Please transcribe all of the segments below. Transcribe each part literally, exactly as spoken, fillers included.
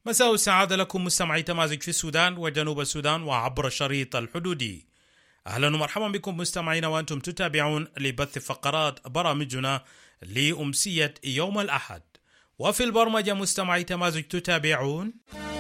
مساء السعادة لكم مستمعي تمازج في السودان وجنوب السودان وعبر الشريط الحدودي. أهلا ومرحبا بكم مستمعين وأنتم تتابعون لبث فقرات برامجنا لأمسية يوم الأحد. وفي البرمجة مستمعي تمازج تتابعون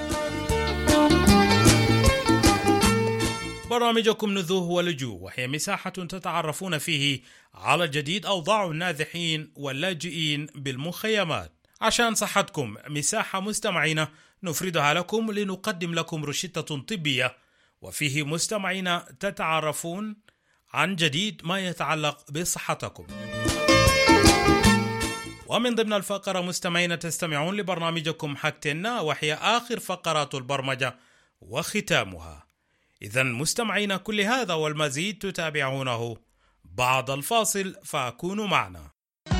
برامجكم نذوه ولجوء، وهي مساحة تتعرفون فيه على جديد أوضاع النازحين واللاجئين بالمخيمات. عشان صحتكم مساحة مستمعين نفردها لكم لنقدم لكم روشتة طبية، وفيه مستمعين تتعرفون عن جديد ما يتعلق بصحتكم. ومن ضمن الفقرة مستمعين تستمعون لبرنامجكم حكتنا، وهي آخر فقرات البرمجة وختامها. إذن مستمعين كل هذا والمزيد تتابعونه بعد الفاصل، فكونوا معنا.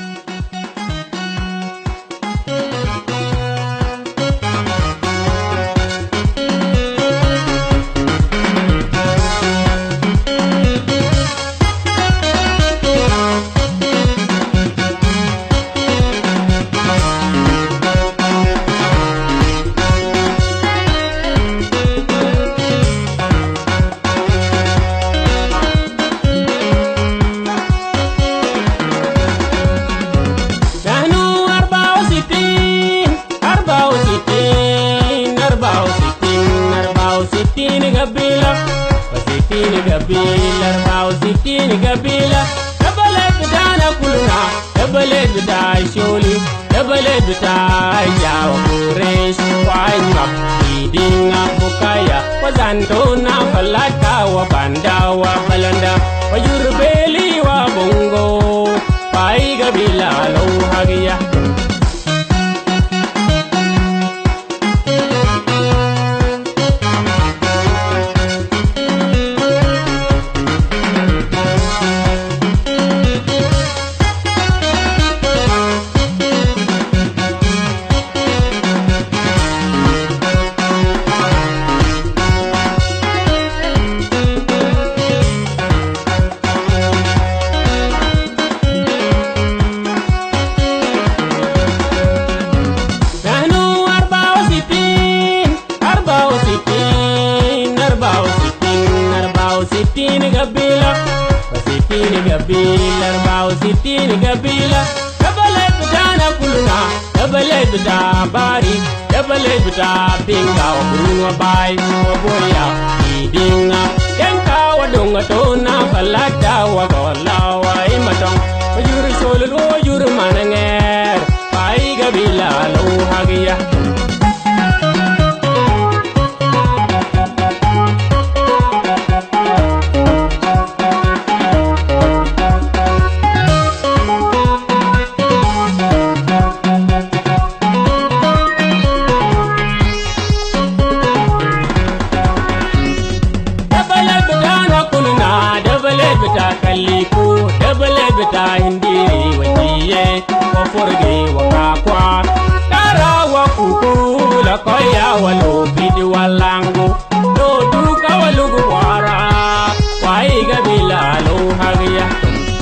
قبيلة دبلت بدانا كلنا، دبلت بداي شولي، دبلت بداي جاو قريش وعينك إيدينا بكايا وزانتونا فلاتا وباندا وبلندا ويربيلي وبونغو باي قبيلة لو هاقيا. قبيلة دبلت بدانا كلنا، دبلت بدا باري، دبلت بدا بينغا وبرون وباي وبويا إيدينا ينكا ودونغا تونا فلاتا وغولا وإيمتون وجور شولل وجور مانغير باي قبيلة لو هاقيا. Koya walu bidi walangu do duka walugu wara wai gabila lo hagiya.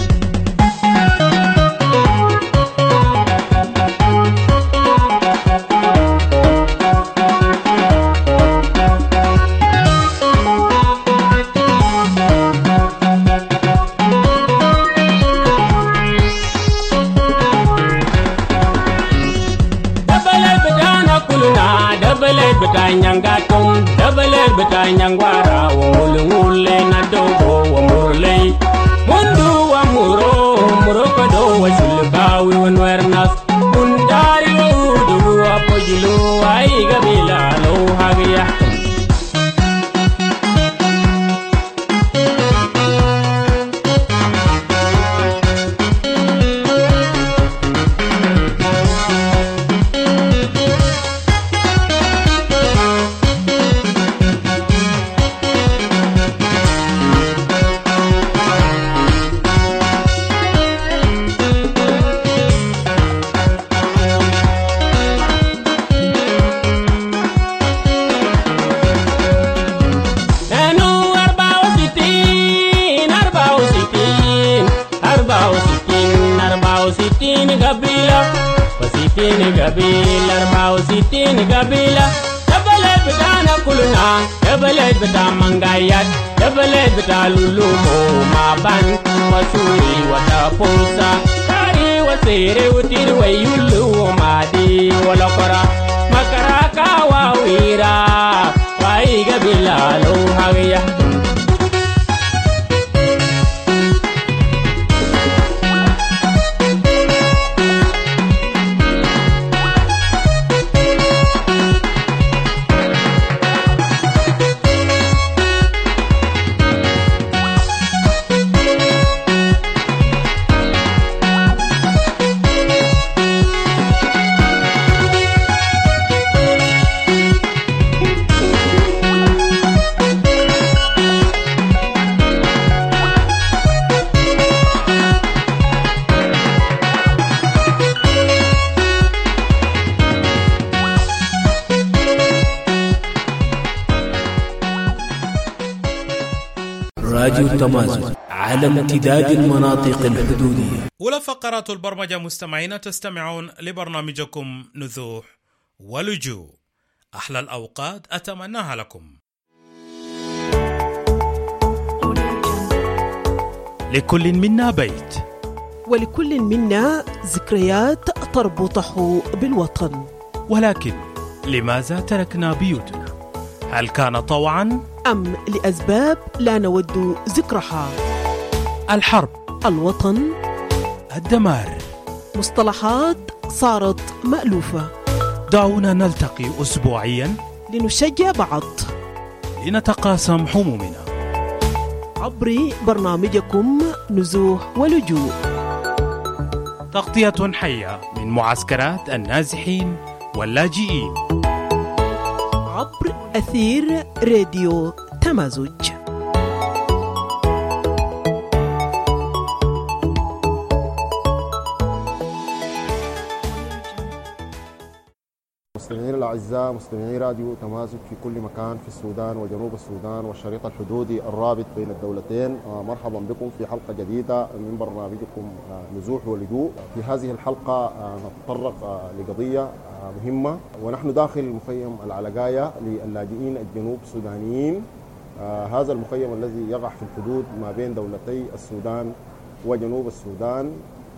Nyangatum double beta nyangwara wole wole na dogo wa murle mundu wa muro muro kodo wa silka wi wonwernas undari wa udu wa pojulu ai gabila lo hagiya. Sitini gabila, arba'u sitini gabila, kuluna Dabale bita mangayat Dabale bita lulumo Maban wasuri wata posa Kari wasere utiri wayulu Madi walakora Makaraka wawira Waiga bilalo hagya راديو تمازن على امتداد المناطق الحدودية. أولى فقرات البرمجة مستمعين، تستمعون لبرنامجكم نزوح ولجوء. أحلى الأوقات أتمناها لكم. لكل منا بيت، ولكل منا ذكريات تربطه بالوطن، ولكن لماذا تركنا بيوتنا؟ هل كان طوعا أم لأسباب لا نود ذكرها؟ الحرب، الوطن، الدمار، مصطلحات صارت مألوفة. دعونا نلتقي أسبوعيا لنشجع بعض، لنتقاسم همومنا عبر برنامجكم نزوح ولجوء. تغطية حية من معسكرات النازحين واللاجئين عبر أثير راديو تمازج. مستمعين الأعزاء، مستمعي راديو تمازج في كل مكان في السودان وجنوب السودان والشريط الحدودي الرابط بين الدولتين، مرحبا بكم في حلقة جديدة من برنامجكم نزوح ولجوء. في هذه الحلقة نتطرق لقضية مهمة، ونحن داخل مخيم العلقاية للاجئين الجنوب السودانيين. هذا المخيم الذي يقع في الحدود ما بين دولتي السودان وجنوب السودان،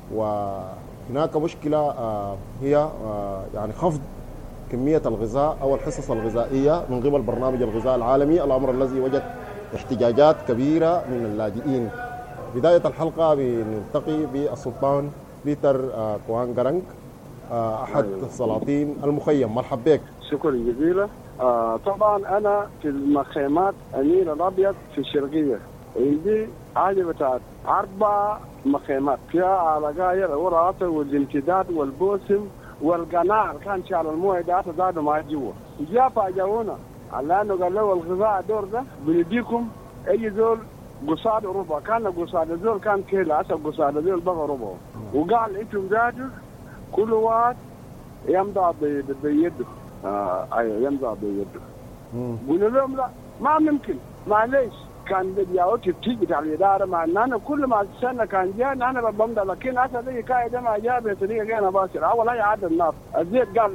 وهناك مشكلة هي يعني خفض كمية الغذاء أو الحصص الغذائية من قبل برنامج الغذاء العالمي، الأمر الذي وجد احتجاجات كبيرة من اللاجئين. بداية الحلقة بنلتقي بالسلطان بيتر كوانغرانغ أحد سلاطين المخيم. مرحبا بك. شكرا جزيلا. آه طبعا أنا في المخيمات النيل الأبيض في الشرقية، عندي عادي بتاعت أربع مخيمات فيها علقاية الوراثة والامتداد والبوسم والقناع كان شال المويه ده زادوا مع جوا. جاء فاجئونا على انه قال له الغذاء دور ده بنديكم اي زول قصاد ربع، كان قصاد زول كان كيلو، هسه قصاد زول بقى ربع، وقال انتم زادوا كل واحد يمضى بيده. آه ايوه يمضى بيده. قلنا لهم لا ما ممكن، معليش كان بدياوتي بتيجي بتاع الاداره مع ان انا كل ما السنه كان جانا انا بمضى، لكن هسه دي قاعده ما جاب بطريقه غير مباشره. اول هي عدد الناس الزيت قال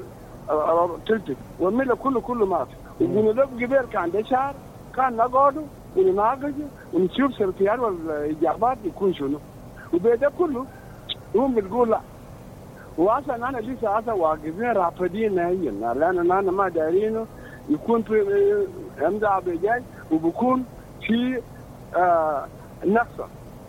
تلتك والميله كله كله مات. وقلنا له قبل كان ده شهر كان نقعدوا ونناقش ونشوف سلفيات والاجابات يكون شنو، وبيده كله هم بتقول لا. واصلا انا لسه هسه واقفين رافضين نهائيا، لان انا ما دارينه يكون في امضى بجاي وبكون في آه نقصة.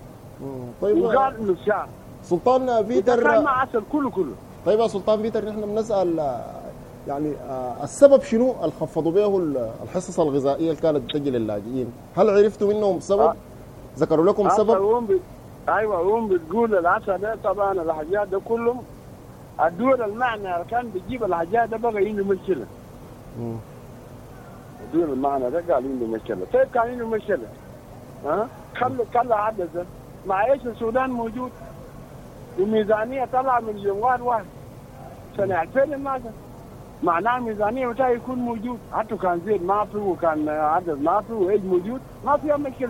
طيب وقال انه شهر سلطان بيتر كان مع عسل كله كله. طيب يا سلطان بيتر، نحن بنسأل يعني آه السبب شنو اللي خفضوا به الحصص الغذائية اللي كانت بتجي للاجئين؟ هل عرفتوا منهم سبب؟ آه. ذكروا لكم سبب؟ بي... ايوه هم بتقول العسل ده طبعا الحاجات ده كلهم الدول المعنى كان بتجيب الحاجات ده بقى عنده مشكلة. امم دون المعنى ده قال عنده مشكلة. طيب كان عنده مشكلة ها خلوا خلى عدسة مع ايش السودان موجود وميزانية طلع مليون واحد سنة ألفين ماذا معناه ميزانية متى يكون موجود، حتى كان زيد ما في وكان عدد ما في وايش موجود ما فيها مشكلة.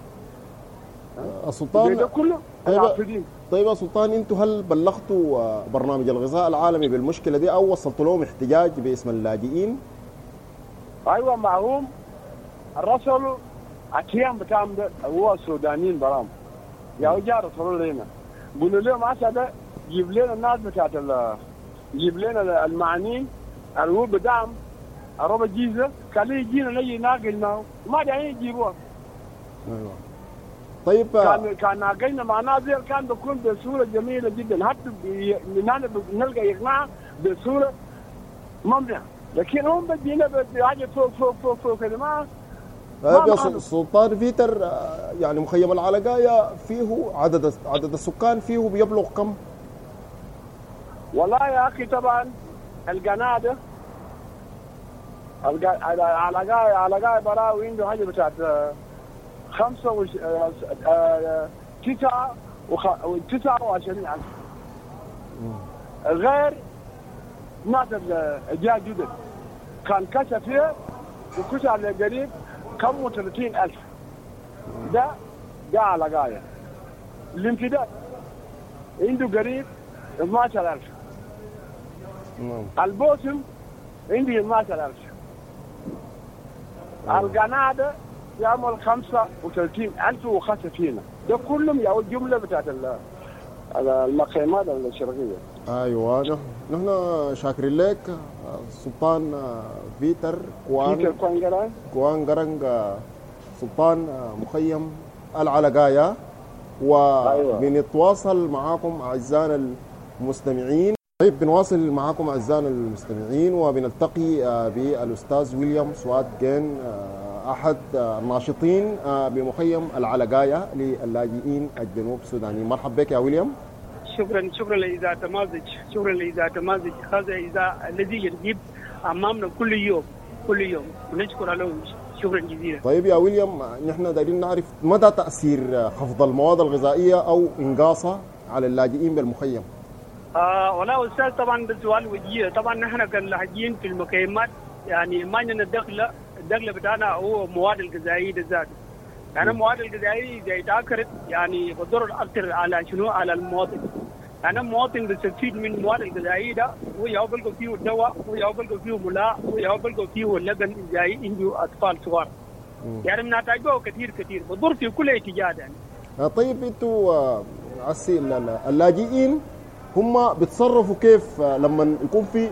السلطان ده كله طيب, طيب يا سلطان، انتوا هل بلغتوا برنامج الغذاء العالمي بالمشكلة دي او وصلتوا لهم احتجاج باسم اللاجئين؟ ايوه معهم الرسل اتيام بتاعهم ده هو السودانيين برام يا وجار رسلوا لنا قولوا لهم عسى جيب لنا الناس بتاعت جيب لنا المعنيين الهو بدعم الربع جيزه خليه يجينا نجي ناقلنا ما داعي يجيبوها. ايوه طيب كان كان ناقلنا مع نازل كان بيكون بصوره جميله جدا حتى نلقى اقناع بصوره ممتعه لكن هم بدينا بحاجه فوق فوق فوق فوق كده ما طيب يا سلطان فيتر يعني مخيم العلقاية فيه عدد عدد السكان فيه بيبلغ كم؟ والله يا اخي طبعا القنادة العلقاية العلقاية براوي عنده حاجه بتاعت خمسة وش تسعة وتسعة وعشرين ألف غير ناس الجاء جدد كان كشف فيه وكشف على قريب كم وثلاثين ألف ده ده على غاية الامتداد عنده قريب اثنا عشر ألف البوسم عنده اثنا عشر ألف القنادة يعمل خمسة وثلاثين ألف وخمسة فينا ده كلهم يا الجملة بتاعت المخيمات الشرقية. ايوه نحن شاكرين لك سلطان فيتر كوان كوان قرنج سلطان مخيم العلقاية وبنتواصل معاكم أعزائنا المستمعين. طيب بنواصل معاكم أعزائنا المستمعين وبنلتقي بالأستاذ ويليام سواد جين أحد الناشطين بمخيم العلقاية للاجئين الجنوب السودانيين. مرحبا بك يا ويليام. شكرا شكرا لإذاعة تمازج شكرا لإذاعة تمازج هذا إذاعة الذي يجيب أمامنا كل يوم كل يوم ونشكر له شكرا جزيلا. طيب يا ويليام نحن دايرين نعرف مدى تأثير خفض المواد الغذائية أو إنقاصها على اللاجئين بالمخيم. آه والله أستاذ طبعا بالسؤال وجيه طبعا نحن كلاجئين في المخيمات يعني ما عندنا الدخل الدخل بتاعنا هو مواد الغذائية بالذات. يعني المواد الغذائية إذا تأخرت يعني بضر أكثر على شنو على المواطن. يعني المواطن بيستفيد من المواد الغذائية ده ويا بلقوا فيه الدواء ويا بلقوا فيه ملاء ويا بلقوا فيه اللبن إذا عنده أطفال صغار. يعني بنحتاجه كثير كثير بضر في كل اتجاه يعني. طيب أنتوا عسي اللاجئين هم بيتصرفوا كيف لما يكون في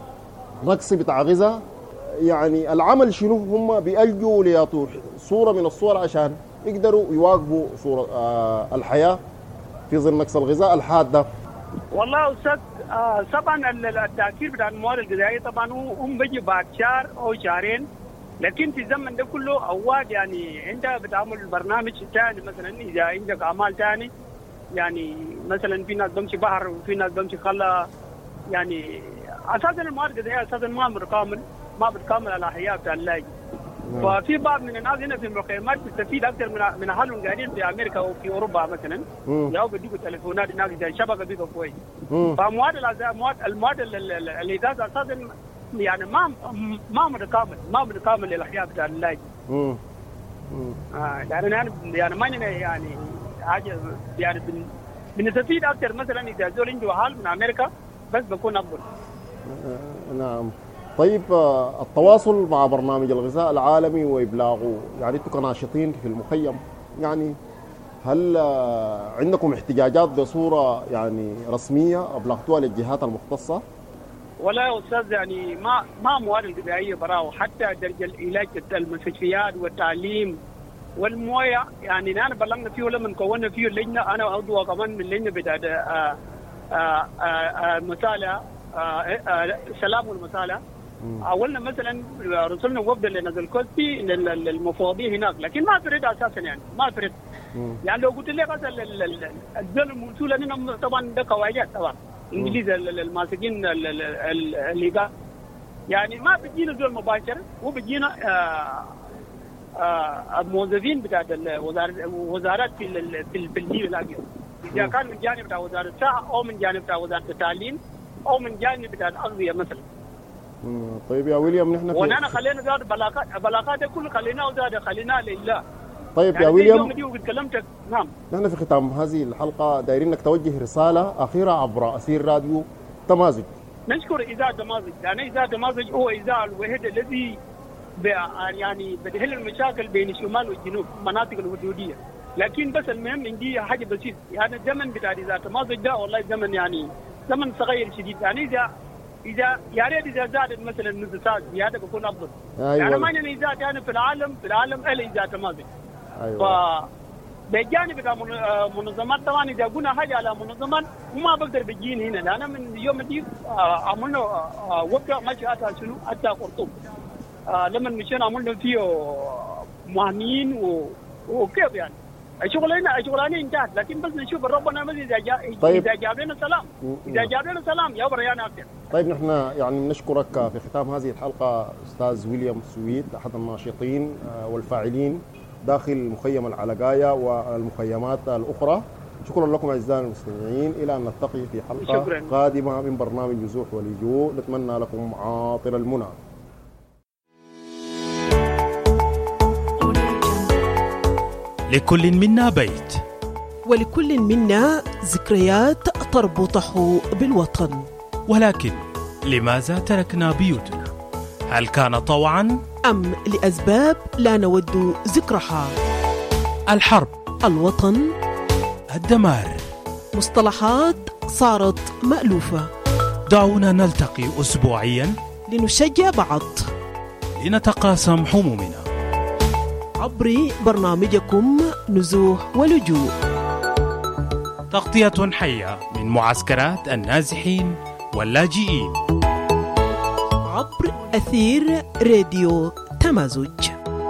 نقص بتاع غذاء؟ يعني العمل شنو هم بيلجوا ليعطوا صورة من الصور عشان يقدروا يواجهوا صورة آه الحياة في ظل نقص الغذاء الحاد ده؟ والله أستاذ آه طبعا التأثير بتاع المواد الغذائية طبعا هم بيجي بعد شهر أو شهرين لكن في الزمن ده كله أوقات يعني أنت بتعمل برنامج ثاني مثلا إذا عندك أعمال ثاني يعني مثلا في ناس بمشي بحر وفي ناس بمشي خلا يعني أساسا المواد الغذائية أساسا ما متكامل ما بتكامل على الحياه بتاع اللاجئ. ففي بعض من الناس هنا في المخيمات بتستفيد اكثر من من اهلهم قاعدين في امريكا او في اوروبا مثلا ياو بديكوا تليفونات هناك زي الشبكه بيبقى كويس. فمواد المواد المواد اللي ده اساسا يعني ما ما متكامل ما متكامل للحياه بتاع اللاجئ. امم اه يعني يعني ما يعني حاجه يعني بنستفيد اكثر مثلا اذا زول عنده اهل من امريكا بس بكون افضل. نعم. طيب التواصل مع برنامج الغذاء العالمي وإبلاغه يعني أنتم كناشطين في المخيم يعني هل عندكم احتجاجات بصورة يعني رسمية أبلغتوها للجهات المختصة؟ ولا يا أستاذ يعني ما ما مواد الغذائية براو حتى درجة العلاج المستشفيات والتعليم والمويه يعني نحن بلغنا فيه لما كونا فيه اللجنة أنا عضو كمان من اللجنة بتاعت المسالة السلام والمسالة. أولنا مثلا رسلنا وفد لنزل كوستي للمفوضية هناك لكن ما فرد أساسا يعني ما فرد يعني لو قلت لك مثلا الزول المرسول لنا طبعا ده قواعد طبعا إنجليز الماسكين اللي قال يعني ما بيجينا زول مباشر وبيجينا الموظفين بتاعت الوزارات في في في الجيل إذا كان من جانب بتاع وزارة الصحة أو من جانب بتاع وزارة التعليم أو من جانب بتاع الأغذية مثلا. طيب يا ويليام نحن ونحن خلينا زاد بلاغات بلاغات كل خليناه زاد خليناه لله. طيب يعني يا ويليام تكلمت نعم نحن في ختام هذه الحلقة دايرين انك توجه رسالة أخيرة عبر أثير راديو تمازج. نشكر إذاعة تمازج يعني إذاعة تمازج هو إذاعة الوحيد الذي يعني بتحل المشاكل بين الشمال والجنوب مناطق الحدوديه. لكن بس المهم عندي حاجه بسيطه، يعني الزمن بتاع اذا تمازج ده والله الزمن يعني زمن صغير شديد، يعني اذا اذا يا ريت اذا زادت مثلا نص ساعه زياده بكون افضل. أيوة. يعني ما يعني اذا يعني في العالم في العالم الا اذا تمازج. ايوه. ف بجانب بتاع منظمات طبعا اذا قلنا حاجه على منظمات وما بقدر بجيني هنا، لان من يوم دي عملنا وقفه ماشي حتى شنو حتى خرطوم. لما مشينا عملنا فيه مهنيين وكيف يعني شغلنا شغلانه انتهت، لكن بس نشوف ربنا اذا جاء طيب. اذا جاب لنا سلام اذا جاب لنا سلام يا بريان اكثر. طيب نحن يعني بنشكرك في ختام هذه الحلقه استاذ ويليام سويد، احد الناشطين والفاعلين داخل مخيم العلقاية والمخيمات الاخرى. شكرا لكم اعزائنا المستمعين، الى ان نلتقي في حلقه شكرا. قادمه من برنامج نزوح ولجوء، نتمنى لكم عاطل المنى. لكل منا بيت، ولكل منا ذكريات تربطه بالوطن. ولكن لماذا تركنا بيوتنا؟ هل كان طوعا أم لأسباب لا نود ذكرها؟ الحرب، الوطن، الدمار، مصطلحات صارت مألوفة. دعونا نلتقي أسبوعيا لنشجع بعض، لنتقاسم همومنا عبر برنامجكم نزوح ولجوء، تغطية حية من معسكرات النازحين واللاجئين عبر أثير راديو تمازج.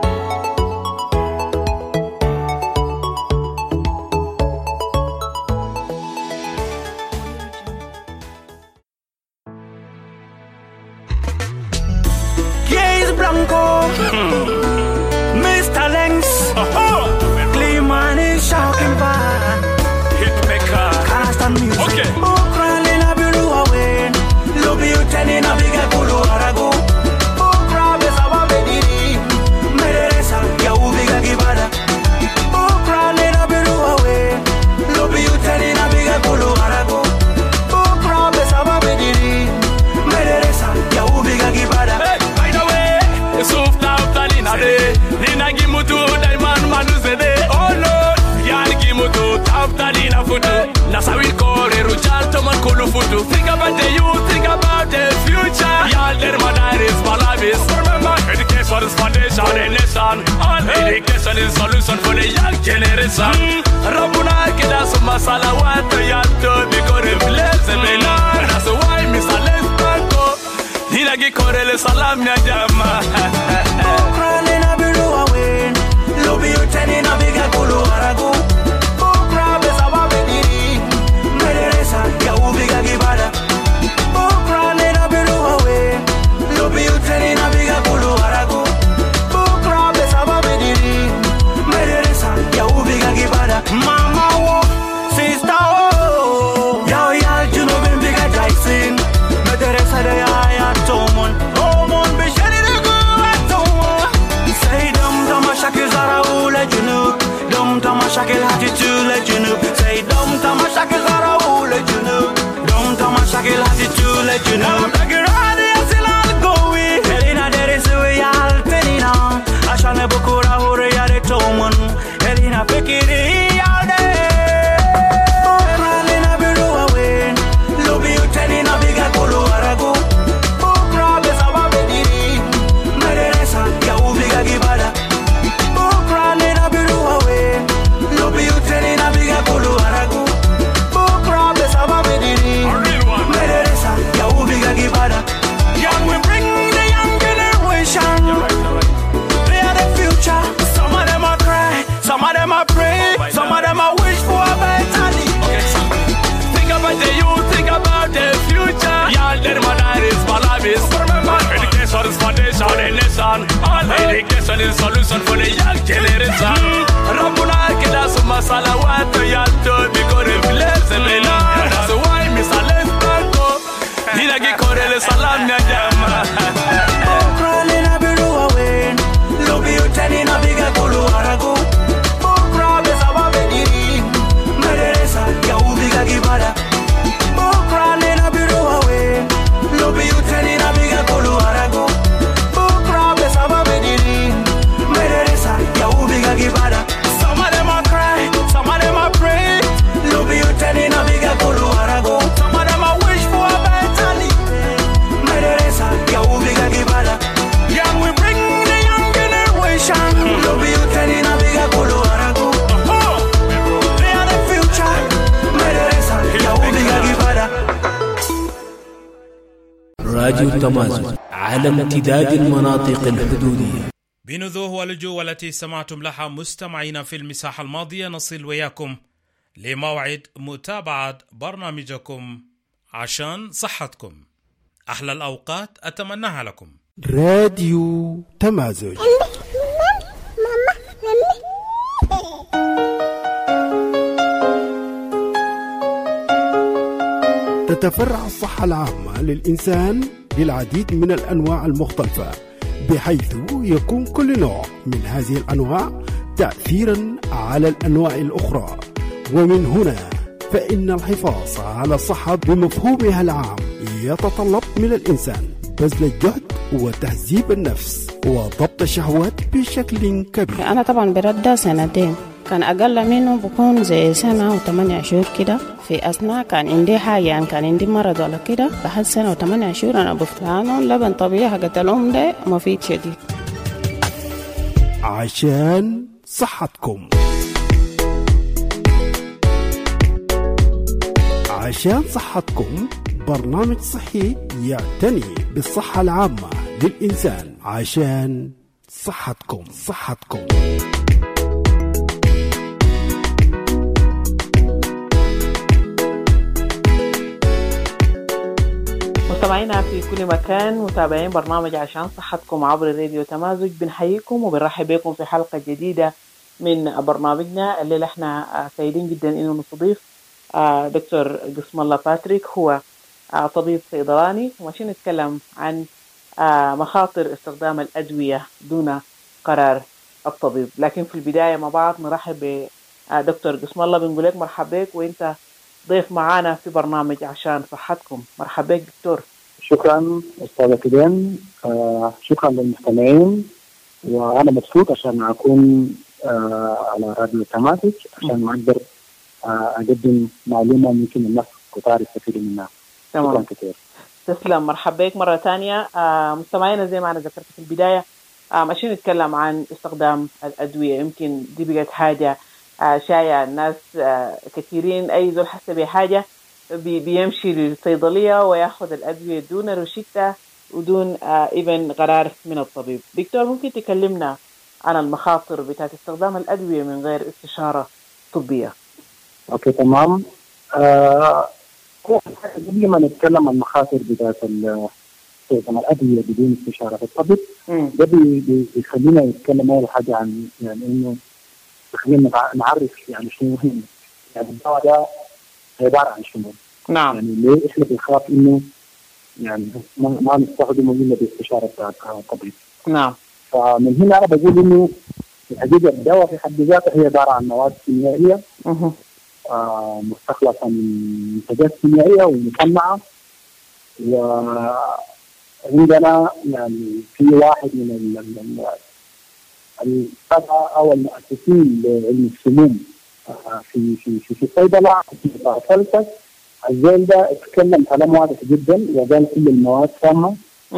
Think about the youth, think about the future. Y'all there, my diaries, my life is. Remember, education is foundation of the nation. All education is solution for the young generation. Rabbuna kida suma salawat yanto because the place is bela. That's why Mister Let's Banko. Nina gi korele salam ya jama. Ukraine na bilu awe. Lobby you teni na biga kulu aragu. Ukraine sababe diri. Meresa ya ubiga gibada. Ukraine na bilu awe. Lobby you teni na biga kulu aragu. Ukraine sababe diri. Meresa ya ubiga gibada. Mama wo, sister wo. Ya ya juno bimbiga jaisin. Meresa de ya ya tomon. Tomon bishani de go atomon. Say dum dum shakil zara ule junub. Dum dum shakil hati tule junub. Say dum dum shakil zara ule junub. Dum dum shakil hati tule junub. Lagirani asilal gowi. Elina dere suwe yal tenina. Ashane bukura hore yare tomon. Elina pekiri yal de. Ukraine na biru awe. Lobi uteni na biga kulu aragu. Ukraine sababe diri. Meresa ya ubiga gibada. Ukraine na biru awe. Lobi uteni na biga kulu aragu. Ukraine sababe diri. Meresa ya ubiga gibada. Young we bring the young generation. They are the future. Some of them are cry, some of them are pray, some of them are wish for a better day. Think about the youth, think about the future. Y'all there, my diaries, my life is. Remember, education is foundation of the nation. All education is solution for the young generation. Rabbuna kida suma salawat yanto because the place is bela. That's why Mister Let's Banko. Nina gi korele salam ya jama. Ukraine na biru awe. Lobi uteni na biga kulu aragu. Ukraine sababe diri. Meresa ya ubiga gibada. Ukraine na biru awe. Lobi uteni na biga kulu aragu. Ukraine sababe راديو تمازج، عالم امتداد المناطق الحدودية. بنذوه والجو والتي استمعتم لها مستمعين في المساحة الماضية، نصل وياكم لموعد متابعة برنامجكم عشان صحتكم. أحلى الأوقات أتمناها لكم. راديو تمازج. تتفرع الصحة العامة للإنسان للعديد من الأنواع المختلفة، بحيث يكون كل نوع من هذه الأنواع تأثيرا على الأنواع الأخرى. ومن هنا فإن الحفاظ على الصحة بمفهومها العام يتطلب من الإنسان بذل الجهد وتهذيب النفس وضبط الشهوات بشكل كبير. أنا طبعا برد سنتين، كان أقل منه بكون زي سنة وثمانية شهور كده. في أثناء كان عندي حاجة، يعني كان عندي مرض ولا كده، بحد سنة وثمانية شهور أنا بفتلانه لبن طبيعي حقت الأم ده مفيد شديد. عشان صحتكم. عشان صحتكم برنامج صحي يعتني بالصحة العامة للإنسان. عشان صحتكم صحتكم مستمعينا في كل مكان، متابعين برنامج عشان صحتكم عبر راديو تمازج، بنحييكم وبنرحب بكم في حلقة جديدة من برنامجنا. الليلة احنا سعيدين جدا انه نستضيف دكتور قسم الله باتريك، هو طبيب صيدلاني، وماشي نتكلم عن مخاطر استخدام الأدوية دون قرار الطبيب. لكن في البداية مع بعض نرحب بدكتور قسم الله، بنقول لك مرحبا بك وانت ضيف معانا في برنامج عشان صحتكم. مرحبا بك دكتور. شكرا أستاذة كدين، آه شكرا للمستمعين، وأنا مبسوط عشان أكون آه على راديو تمازج عشان أقدر آه أقدم معلومة ممكن الناس كتار يستفيدوا منها. شكرا كثير. تسلم، مرحبا بك مرة ثانية. آه مستمعينا زي ما أنا ذكرت في البداية، آه ماشي نتكلم عن استخدام الأدوية. يمكن دي بقت حاجة آه شايع الناس آه كثيرين، أي زول حسب بحاجة بي بيمشي للصيدلية ويأخذ الأدوية دون روشتة ودون آه إبن قرار من الطبيب. دكتور، ممكن تكلمنا عن المخاطر بتاعت استخدام الأدوية من غير استشارة طبية؟ أوكي تمام. آه قبل ما نتكلم عن المخاطر بتاعت استخدام الأدوية بدون استشارة الطبيب، ده بيخلينا نتكلم أول حاجة عن يعني إنه خلينا نعرف يعني شنو هي يعني الدواء ده عبارة عن شنو. نعم. يعني ليه إحنا بنخاف إنه يعني ما, ما نستخدمه إلا باستشارة الطبيب. نعم. فمن هنا أنا بقول إنه الحقيقة الدواء في حد ذاته هي عبارة عن مواد كيميائية آه مستخلصة من منتجات كيميائية ومصنعة. وعندنا يعني في واحد من الطبعة أو المؤسسين لعلم السموم في في في في الصيدلة في فلسفة الزول ده اتكلم كلام واضح جدا وقال كل المواد سامة.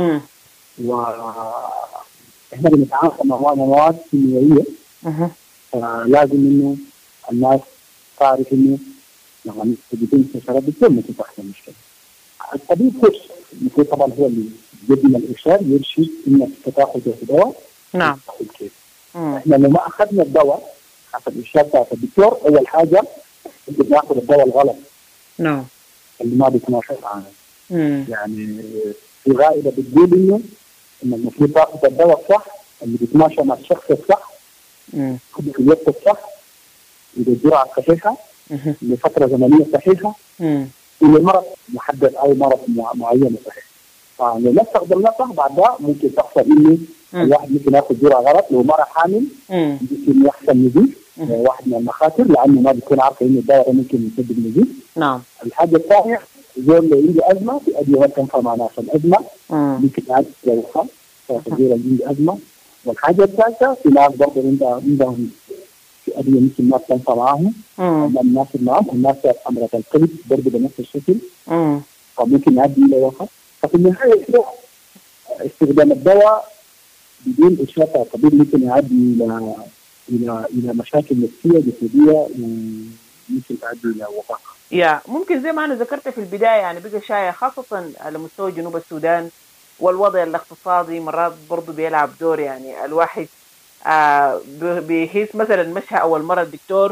وإحنا بنتعامل مع مواد كيميائية، فلازم إنه الناس تعرف إنه لما بدون استشارة الدكتور ممكن تحصل مشكلة. الطبيب كويس المفروض طبعا هو اللي يقدم الإرشاد يرشد إنك تاخذ الدواء. نعم. احنا لو ما اخذنا الدواء حسب الارشاد بتاع الدكتور، اول حاجه ممكن ناخذ الدواء الغلط. نعم. اللي ما بيتماشى معنا. يعني في غائبه بتقول انه ان المفروض تاخذ الدواء الصح اللي بيتماشى مع الشخص الصح في الوقت الصح وبالجرعه الصحيحه لفتره زمنيه صحيحه الى مرض محدد او مرض معين صحيح. فلو ما استخدمناه صح بعد ده ممكن تحصل انه الواحد ممكن ياخذ جرعه غلط. لو مرة حامل ممكن يحصل نزيف، واحد من المخاطر لانه ما بيكون عارف انه الدواء ممكن يسبب نزيف. نعم. الحاجه الثانيه زول اللي عنده ازمه في ادويه ما تنفع مع ناس الازمه ممكن يعالج الوفاه فالزول اللي عنده ازمه. والحاجه الثالثه في ناس برضه عندهم في ادويه ممكن ما تنفع معاهم، الناس معهم الناس امراض القلب برضه بنفس الشكل فممكن يؤدي الى وفاه. ففي النهايه استخدام الدواء بدون إرشاد الطبيب ممكن يؤدي إلى إلى إلى مشاكل نفسية جسدية ممكن تؤدي الى وفاه. يا ممكن زي ما انا ذكرت في البدايه يعني بقى شايع خاصه على مستوى جنوب السودان، والوضع الاقتصادي مرات برضو بيلعب دور. يعني الواحد آه بيحس مثلا مشى اول مره الدكتور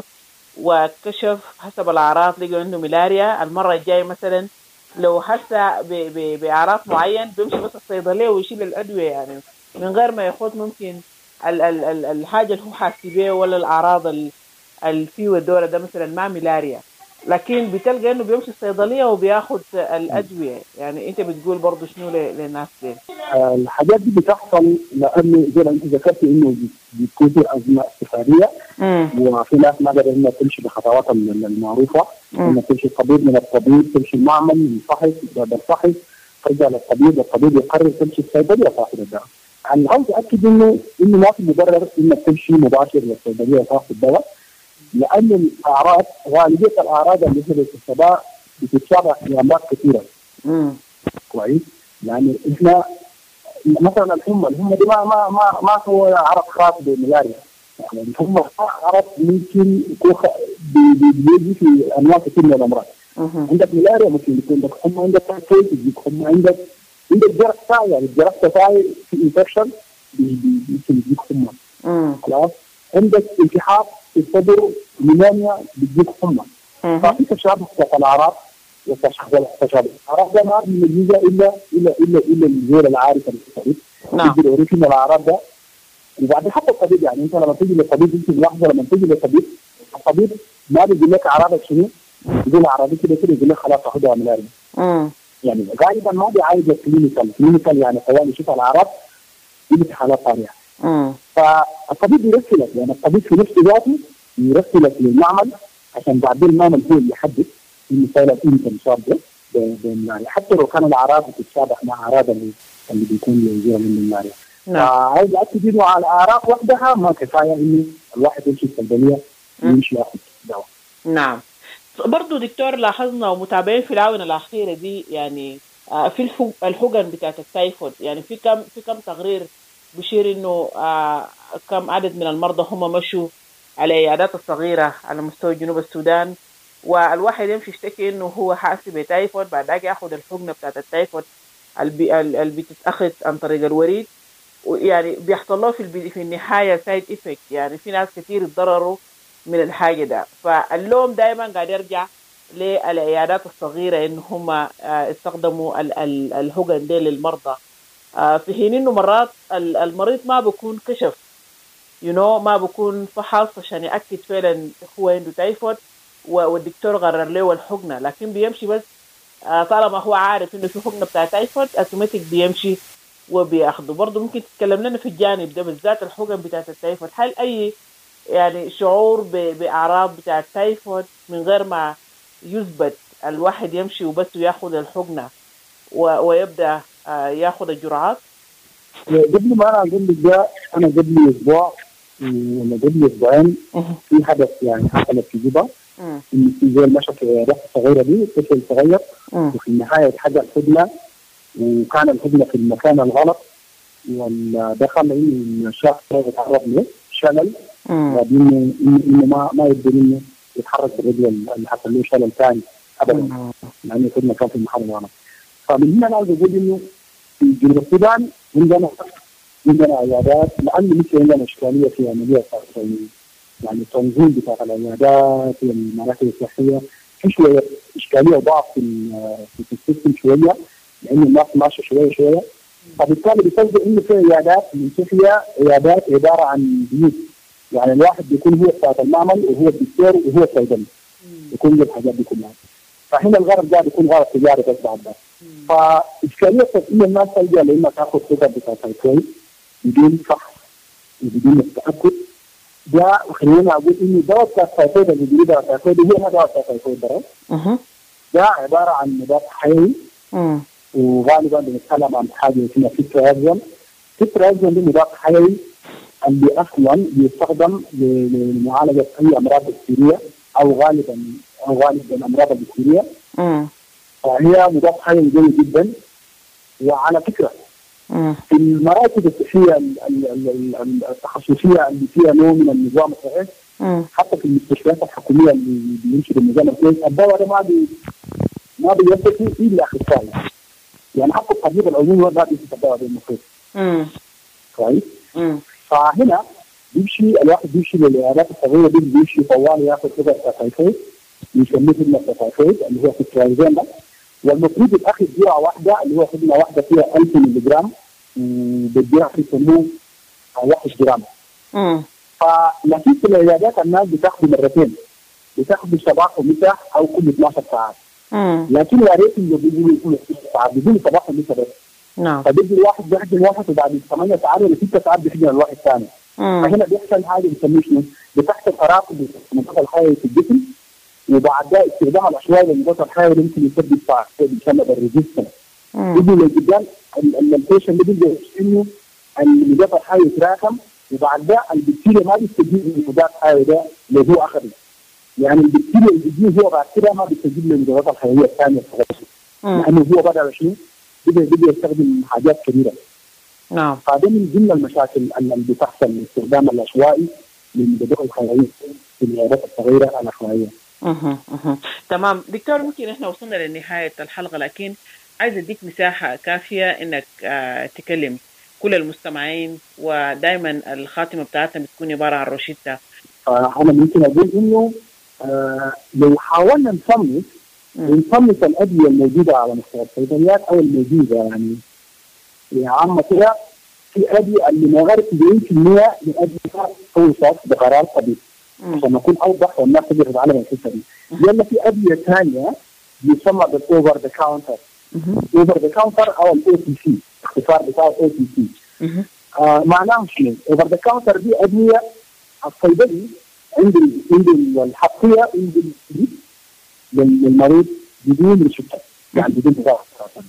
وكشف حسب الاعراض لقوا عنده ملاريا، المره الجايه مثلا لو حس باعراض معين بيمشي بس الصيدليه ويشيل الادويه يعني من غير ما ياخذ ممكن ال ال ال الحاجه اللي هو حاسس بيها ولا الاعراض اللي فيه الدوره ده مثلا ما ملاريا، لكن بتلقى انه بيمشي الصيدليه وبياخذ الادويه. يعني انت بتقول برضه شنو للناس دي؟ الحاجات دي بتحصل لانه زي ما انت ذكرت انه بتكون في ازمه اقتصاديه، وفي ناس ما قادره انها تمشي بخطوات المعروفه، انها تمشي الطبيب من الطبيب، تمشي المعمل من صحي بعد الصحي، ترجع للطبيب، الطبيب يقرر تمشي الصيدليه صاحب الدواء. انا عاوز اتاكد انه انه ما في مبرر انك تمشي مباشر للصيدليه وتاخذ الدواء، لأن الأعراض غالبية الأعراض اللي هي للصداع بتتشابه في أمراض كثيرة. امم كويس؟ يعني إحنا مثلا الحمى، الحمى دي ما ما ما ما هو عرض خاص بالملاريا، يعني الحمى عرض ممكن يكون بيجي في أنواع كثير من الأمراض. عندك ملاريا ممكن يكون عندك حمى، عندك تايفويد يجيك حمى، عندك عندك جرح ساعي، يعني الجرح الساعي في انفكشن ممكن يجيك حمى. خلاص؟ عندك التحاب الصدر نيمونيا بتجيب حمى. ففي تشابه في الاعراض وتشابه تشابه الاعراض ده ما بيميزها الا الا الا الا الغير العارف الطبيب. نعم. يقدر يعرف ان الاعراض ده، وبعدين حتى الطبيب يعني انت لما تيجي للطبيب يمكن لحظه لما تيجي للطبيب الطبيب ما بيقول لك اعراضك شنو؟ يقول اعراضك كده كده يقول لك خلاص خدها ملاريا. امم يعني غالبا ما بيعالج الكلينيكال، كلينيكال يعني ثواني يشوف الاعراض دي حالات طارئه. امم فالطبيب يرسلك، يعني الطبيب في نفسه ذاته يرسلك للمعمل عشان بعدين المعمل هو اللي يحدد انه فعلا انت مصاب بالملاريا، حتى لو كان الاعراض بتتشابه مع اعراض اللي اللي بيكون يجيها من الملاريا. نعم. فعايز اكد انه على الاعراض وحدها ما كفايه انه الواحد يمشي الصيدليه ويمشي ياخذ دواء. نعم. برضه دكتور لاحظنا ومتابعين في الآونة الأخيرة دي يعني في الحقن بتاعت التايفود، يعني في كم في كم تقرير بشير انه آه كم عدد من المرضى هم مشوا على العيادات الصغيره على مستوى جنوب السودان، والواحد يمشي يشتكي انه هو حاسس بتايفود، بعد ذاك ياخذ الحقنه بتاعت التايفود اللي بتتاخذ عن طريق الوريد، ويعني بيحصل له في في النهايه سايد افكت. يعني في ناس كثير اتضرروا من الحاجه ده، فاللوم دائما قاعد يرجع للعيادات الصغيره ان هم آه استخدموا الحقن دي للمرضى، آه في حين انه مرات المريض ما بيكون كشف يو you know ما بيكون فحص عشان ياكد فعلا هو عنده تايفود والدكتور قرر له الحقنه، لكن بيمشي بس آه طالما هو عارف انه في حقنه بتاع تايفود اوتوماتيك بيمشي وبياخده. برضه ممكن تتكلم لنا في الجانب ده بالذات الحقن بتاعت التايفود، هل اي يعني شعور باعراض بتاعت التايفود من غير ما يثبت الواحد يمشي وبس وياخذ الحقنه ويبدا آه ياخذ الجرعات؟ قبل ما انا اقول لك ده انا قبل اسبوع ولا قبل اسبوعين في حدث يعني حصلت في جوبا، ان في زي المشهد العيادات الصغيره دي طفل صغير وفي النهايه اتحقق حقنه وكان الحقنه في المكان الغلط، ودخل ان الشخص يتعرض لشلل وبانه انه ما ما يقدر انه يتحرك بالرجل اللي حصل له شلل ثاني ابدا لانه الحقنه كان في المحل الغلط. فمن هنا انا عاوز اقول انه في جنوب السودان عندنا عندنا عيادات، لانه لسه عندنا اشكاليه في عمليه يعني التنظيم بتاع العيادات والمراكز الصحيه، في شويه اشكاليه وضعف في في السيستم شويه لانه الناس ماشيه شويه شويه، فبالتالي بيصير انه في عيادات منتهيه عيادات عباره عن بيوت، يعني الواحد بيكون هو بتاع المعمل وهو الدكتور وهو الصيدلي يكون له الحاجات دي كلها، فهنا الغرض ده بيكون غرض تجاري بس بعد ده. فإشكالية تسمية الناس تلجأ لإما تاخذ سكر بتاع تايفويد بدون فحص وبدون التأكد، ده خلينا أقول إنه دواء بتاع تايفويد اللي بيجي دواء تايفويد هو ما دواء بتاع تايفويد ده، ده عبارة عن مضاد حيوي وغالبا بنتكلم عن حاجة اسمها فيترازون. فيترازون ده مضاد حيوي اللي أصلا بيستخدم لمعالجة أي أمراض بكتيرية أو غالبا أو غالبا الأمراض البكتيرية. فهي مضاد حيوي جيد جدا. وعلى فكره مم. في المراكز الصحيه التخصصيه اللي فيها نوع من النظام الصحي حتى في المستشفيات الحكوميه اللي بيمشي بالنظام الكويس الدواء ده ما بي ما بيوصل فيه الا اخصائي. يعني حتى الطبيب العمومي ما بيمشي الدواء ده المفروض. كويس؟ فهنا بيمشي الواحد بيمشي للعيادات الصغيره دي بيمشي طوال ياخذ كذا تايفايد يسميه خدمه تايفايد اللي هو في الترايزين ده، والمفروض يتاخذ جرعه واحده اللي هو خدمه واحده فيها ألف مللي جرام بالجرعه يسموه واحد جرام. فلكن في العيادات الناس بتاخذ مرتين، بتاخذ صباح ومساء او كل اثنتي عشرة ساعه. لكن يا ريت اللي بيقولوا كل ساعه بدون صباح ومساء بس. نعم. فبيجي الواحد بيحجن واحد وبعد ثمانية ساعات ولا ستة ساعات بيحجن الواحد الثاني. فهنا بيحصل حاجه بنسميه شنو؟ بتحصل تراكم للمضاد الحيوي في الجسم، وبعد ذلك استخدام العشوائي للمضاد الحيوي يمكن يسبب صعب بيسمى بالريزيستنس. يجي لقدام البيشنت اللي بيجي انه المضاد الحيوي يتراكم، وبعد ذلك البكتيريا ما بتستجيب للمضاد الحيوي ده اللي هو اخذه. يعني البكتيريا اللي بيجي هو بعد كده ما بتستجيب للمضادات الحيويه الثانيه لانه هو بدا شنو؟ بدا بدا يستخدم حاجات كبيره. نعم. فهذا من ضمن المشاكل اللي بتحصل من استخدام العشوائي للمضادات الحيويه في العيادات الصغيره العشوائيه. اها اها تمام دكتور، ممكن احنا وصلنا لنهايه الحلقه، لكن عايز اديك مساحه كافيه انك آه تكلم كل المستمعين، ودائما الخاتمه بتاعتنا بتكون عباره عن روشته. آه انا ممكن اقول انه آه لو حاولنا نصنف نصنف الادويه الموجوده على مستوى الصيدليات او الموجوده يعني عامه كده، في ادويه اللي ما يغير سبعين بالمئة من ادويه توصف بقرار طبيب عشان نكون اوضح والناس تقدر تتعلم الحته دي. يلا في ادويه ثانيه يسمى بالاوفر ذا كاونتر. اوفر ذا كاونتر او الاو تي سي، اختصار بتاع الاو تي سي. معناه شنو؟ اوفر ذا كاونتر دي ادويه الصيدلي عند عند الحقيقه عند للمريض بدون روشته، يعني بدون دواء.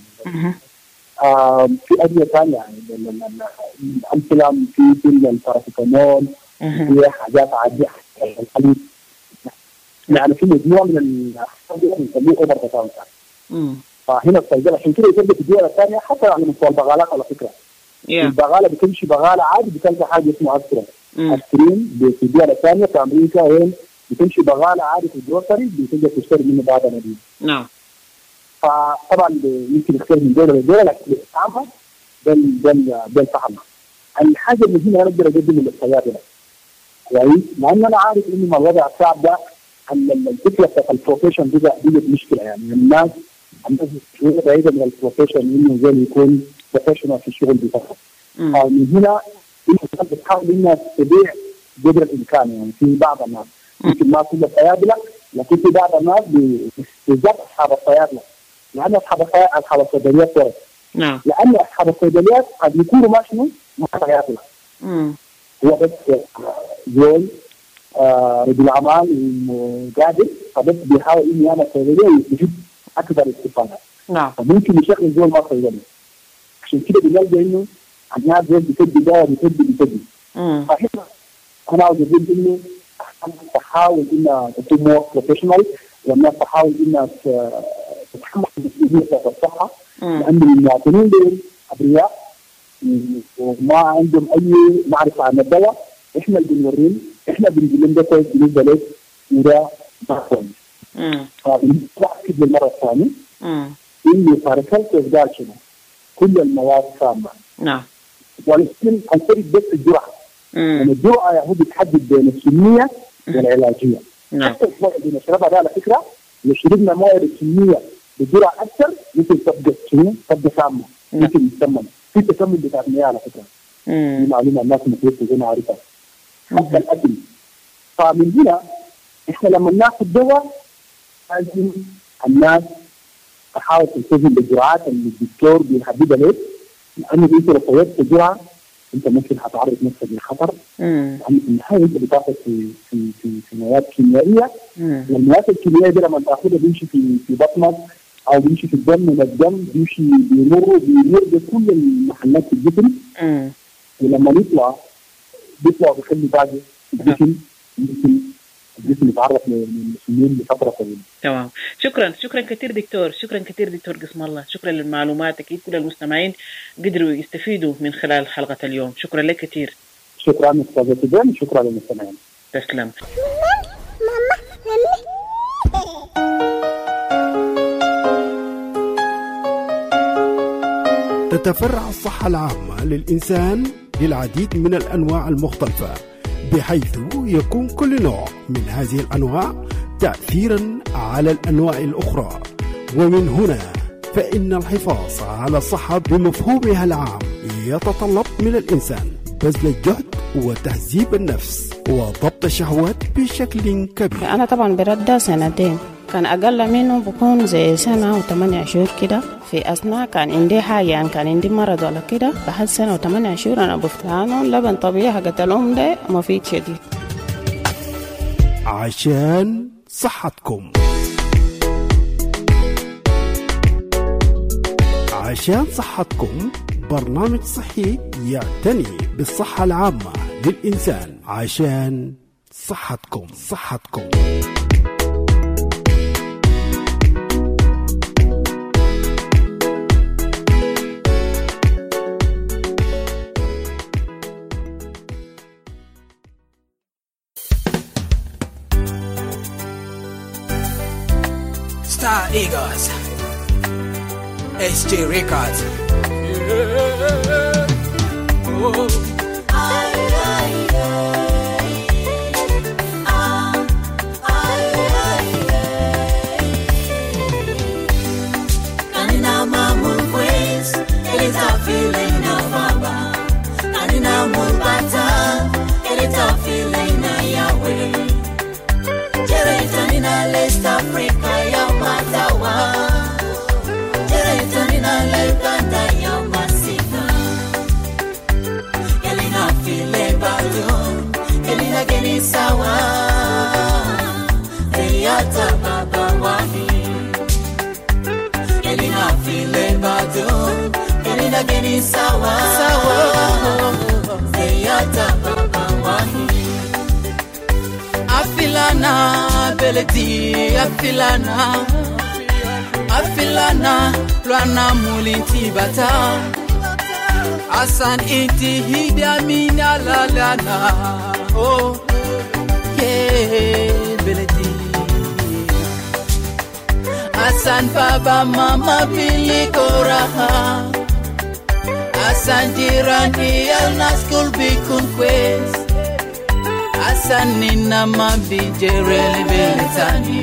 آه في ادويه ثانيه يعني الامثله في الباراسيتامول، في حاجات عاديه الحليب، يعني في مجموعه من الادويه بنسميه اوفر ذا كاونتر. فهنا الصيدله عشان كده يثبت الدواء الثانيه حتى على مستوى البغالات على فكره. yeah. البغاله بتمشي بغاله عادي بتلقى حاجه اسمها اسبرين. اسبرين في الدواء الثانيه في امريكا وين بتمشي بغاله عادي في الجروسري بتقدر تشتري منه بعد مدينه. نعم. فطبعا يمكن يختلف من دوله لدوله، لكن العامه ده ده ده الفهم. الحاجه اللي هنا انا اقدر اقدم للصيادله كويس، لان انا عارف انه الوضع الصعب ده الفكره بتاعت البروفيشن دي دي مشكله، يعني الناس الناس شويه بعيده من البروفيشن انه زي يكون بروفيشنال في الشغل بتاعه. فمن هنا انت بتحاول انك تبيع قدر الامكان، يعني في بعض الناس يمكن ما كل الصيادله، لكن في بعض الناس بالذات اصحاب الصيادله، لان اصحاب اصحاب الصيدليات فرق. نعم. لان اصحاب الصيدليات قد يكونوا ما شنو؟ ما صيادله. هو بس زول آه رجل اعمال قادر، فبس بيحاول اني انا صيدليه يجيب اكبر استفاده. نعم. فممكن يشغل زول ما صيدلي. عشان كده بنلقى انه الناس زول بتدي دواء بتدي بتدي. فهنا انا عاوز اقول انه تحاول انها تكون مور بروفيشنال، والناس تحاول انها تتحمل مسؤوليه الصحه، لان المواطنين دول ابرياء وما عندهم اي معرفه عن الدواء. احنا اللي بنوريهم، احنا بنقول لهم ده كويس بالنسبه لك وده ما كويس. فبنأكد للمره الثانيه انه فاركلت قال شنو؟ كل المواد سامه. نعم. ولكن الفرق بس الجرعه. يعني الجرعه هو بتحدد بين السميه والعلاجيه. نعم. حتى المويه اللي نشربها ده على فكره لو شربنا مويه بالسميه بجرعه اكثر ممكن تبقى شنو؟ تبقى سامه، ممكن تسمم. في تسمم بتاع المياه على فكره. دي معلومه الناس المفروض تكون عارفها. حتى الاكل. فمن هنا احنا لما ناخذ دواء لازم الناس تحاول تلتزم بالجرعات اللي الدكتور بيحددها لك، لانه انت لو طولت الجرعه انت ممكن هتعرض نفسك للخطر. لان في النهايه انت بتاخذ في في في, في مواد كيميائيه، والمواد الكيميائيه دي لما تاخذها بيمشي في في بطنك او بيمشي في الدم، والدم بيمشي بيمر بيمر بكل المحلات في الجسم. ولما يطلع بيطلع بيخلي باقي الجسم الجسم الجسم يتعرض للمسمين لفتره طويله. تمام. شكرا شكرا كثير دكتور، شكرا كثير دكتور قسم الله، شكرا للمعلومات. اكيد كل المستمعين قدروا يستفيدوا من خلال حلقه اليوم. شكرا لك كثير. شكرا استاذ تبان، شكرا للمستمعين. تسلم. تتفرع الصحة العامة للإنسان للعديد من الأنواع المختلفة، بحيث يكون كل نوع من هذه الأنواع تأثيرا على الأنواع الأخرى. ومن هنا فإن الحفاظ على الصحة بمفهومها العام يتطلب من الإنسان بذل الجهد وتهذيب النفس وضبط الشهوات بشكل كبير. أنا طبعا برد سنتين، كان أقل منه بكون زي سنة وثمانية شهور كده. في أثناء كان عندي حاجة يعني كان عندي مرض ولا كده، بعد سنة وثمانية شهور أنا بفتلانه لبن طبيعي حقت الأم ده مفيد شديد. عشان صحتكم، عشان صحتكم برنامج صحي يعتني بالصحة العامة للإنسان. عشان صحتكم صحتكم Star Eagles, S G Records. Yeah. Oh. Ay, ay, ay. Ah, ay, ay, ay. Kanina mamul quiz, it is a feeling of Baba. Kanina mulbata, it is a feeling of Yahweh. Jeretanina West Africa, Yamatawa. Jeretanina Uganda, Yamasika. Elina File Badun, Elina Genisawa. Eyata Baba Wahi. Elina File Badun, Elina Genisawa. Eyata Baba Wahi. Afilana beleti, afilana, afilana, plana mulinti bata. Asan inti hida mina lalana, oh yeah beleti. Asan baba mama pili koraha. Asan jirani alna school bikun quest. Asanina mabije relevantani,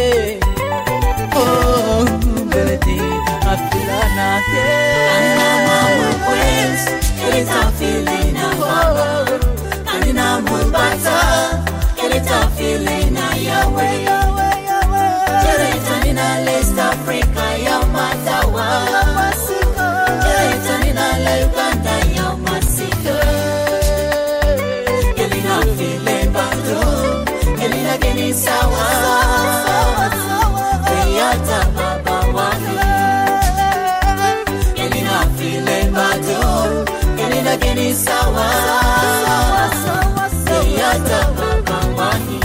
oh beleti afilana ke. Anina mamu quest, it a feeling of Baba. Anina mulbata, it a feeling of Yahweh. Jeretanina West Africa, Yamatawa. Jeretanina Uganda, Yamasika. Elina Genisawa, Eyata Baba Wahi. Elina File Bado, Elina Genisawa, Eyata Baba Wahi.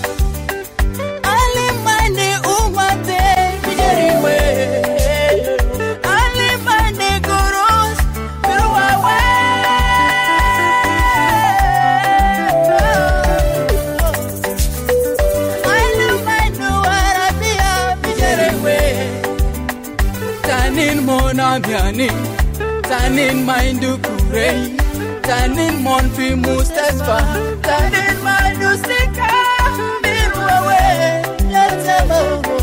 Alimane umate bijeriwe, alimane goros biruawe. Tanin monamiani, tanin mindu kurei, tanin mon fi mustasfa, tanin mindu sika, mirwawe, yatamo,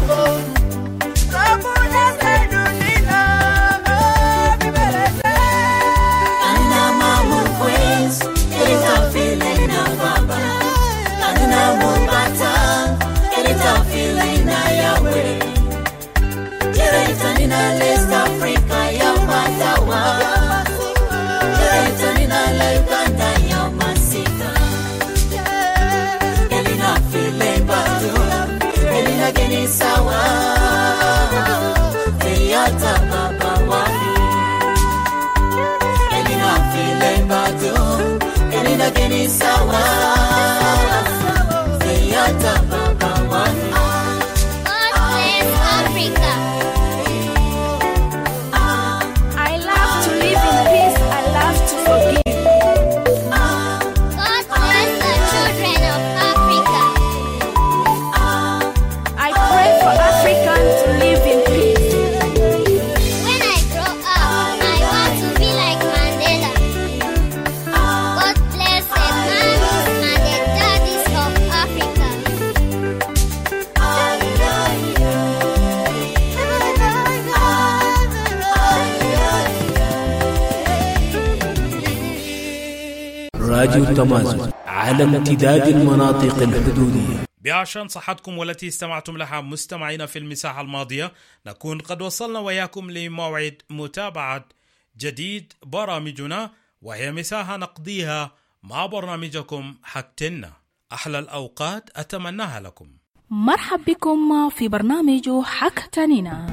rabuna saidunina, bibelete. Anina mamul queens, it is a feeling of Baba. Anina mulbata, it is a feeling of Yahweh. Jeretanina West Africa, Yamatawa. Jeretanina Uganda, Yamasika. Elina File Badu, Elina Genisawa. راديو التمازج على امتداد المناطق الحدودية. بعشان صحتكم والتي استمعتم لها مستمعين في المساحة الماضية، نكون قد وصلنا وياكم لموعد متابعة جديد برامجنا، وهي مساحة نقضيها مع برنامجكم حكتنا. أحلى الأوقات أتمناها لكم. مرحب بكم في برنامج حكتنينا.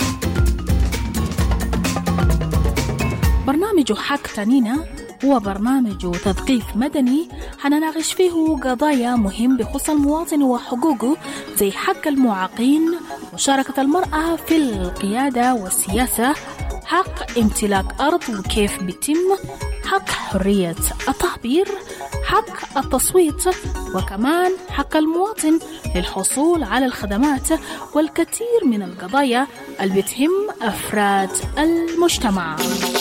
برنامج حكتنينا هو برنامج تثقيف مدني حنناقش فيه قضايا مهم بخصوص المواطن وحقوقه، زي حق المعاقين، مشاركة المرأة في القيادة والسياسة، حق امتلاك أرض وكيف بيتم، حق حرية التعبير، حق التصويت، وكمان حق المواطن للحصول على الخدمات، والكثير من القضايا اللي بتهم أفراد المجتمع.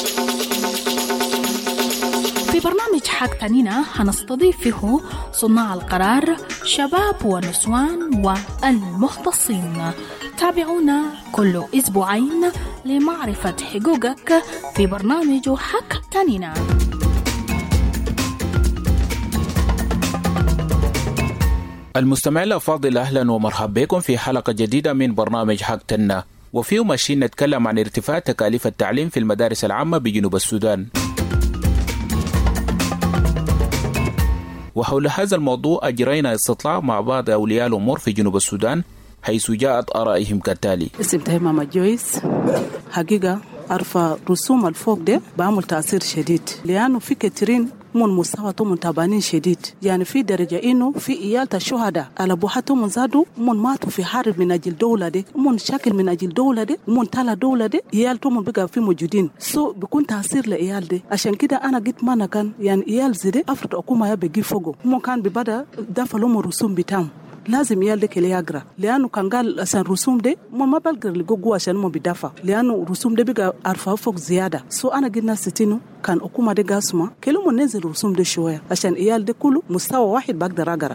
في برنامج حكتنينا هنستضيف فيه صناع القرار، شباب ونسوان والمختصين. تابعونا كل أسبوعين لمعرفة حقوقك في برنامج حكتنينا. المستمعين الأفاضل، أهلا ومرحبا بكم في حلقة جديدة من برنامج حكتنا، وفيه ماشيين نتكلم عن ارتفاع تكاليف التعليم في المدارس العامة بجنوب السودان. وحول هذا الموضوع أجرينا استطلاع مع بعض أولياء الأمور في جنوب السودان، حيث جاءت آرائهم كالتالي. اسمي ماما جويس. حقيقة عارفة رسوم الفوق ده بعمل تأثير شديد، لأنه في كثيرين من مستوى تعبانين شديد، يعني في درجة إنه في إيالة الشهداء على بوحتهم زادوا، من ماتوا في حرب من أجل دولة دي، من شكل من أجل دولة دي، من تلا دولة دي، إيالتهم بقى في موجودين، سو بيكون تأثير لإيال دي. عشان كده أنا قلت ما كان يعني إيال زي أفرض أقوم يا بيجي فوقه، هم كان ببدأ دفع لهم رسوم بتام، لازم يالدك اللي يقرأ، لأنه كان قال عشان رسوم دي ما ما بلقر اللي جوا عشان ما بيدفع، لأنه رسوم دي بقى أرفع فوق زيادة. سو أنا قلنا ستينو كان أقوم دي قاسمة كلهم ننزل رسوم دي شوية عشان إيال دي كله مستوى واحد بقدر أقرأ.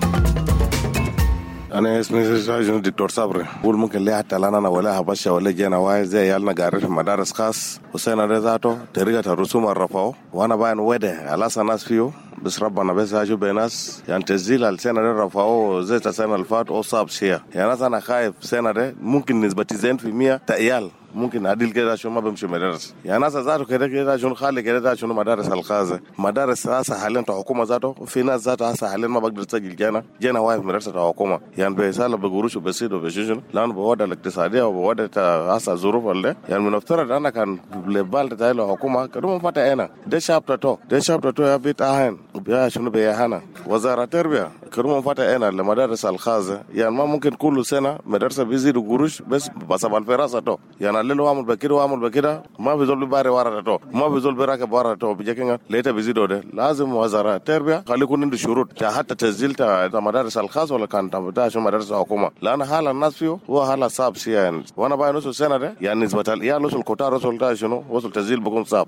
أنا اسمي ساجون دكتور صبري. بقول ممكن ليه حتى لنا ولا هبشة ولا جينا واي زي يالنا قاعدين في مدارس خاص، وسينا ده ذاته طريقة الرسوم الرفعوا، وأنا باين وده على ناس فيه بس ربنا بس هاجو بيناس، يعني تسجيل السنة ده رفعوا زي السنة اللي فات أو صعب شيء، يعني أنا خايف سنة ده ممكن نسبة زين في مية تأيال ممكن عديل كده عشان ما بمشي مدارس، يعني ناس ذاته كده كده عشان خالي كده عشان مدارس الخاصة، مدارس هسه حاليا الحكومة ذاته، في ناس ذاته هسه حاليا ما بقدر تسجل جانا جانا واقف مدرسة الحكومة، يعني بيسال بقروش وبسيط وبشجن، لأنه بوضع الاقتصادية وبوضع هسه الظروف اللي يعني من افترض أنا كان لبال تاعي الحكومة كانوا مفتح هنا، ده شاب تاتو ده شاب تاتو يا بيت أهين وبيا شنو بيا هنا وزارة التربية كانوا مفتح هنا لمدارس الخاصة، يعني ما ممكن كل سنة مدرسة بيزيد قروش بس بسبب الفراسة تو، يعني اللي عمل بكده وعمل بكده ما بيزول بباري ورا تو، ما بيزول براكب ورا تو، بيجينا ليته بيزيدوا ده، لازم وزارة التربية خلي يكون عنده شروط حتى تسجيل تاع مدارس الخاص ولا كان تاع شو مدارس الحكومة، لأن حال الناس فيه هو حال صعب شيء يعني، وأنا باين نص السنة ده يعني نسبة الإيال وصل كتار وصل تاع شنو وصل تسجيل بيكون صعب.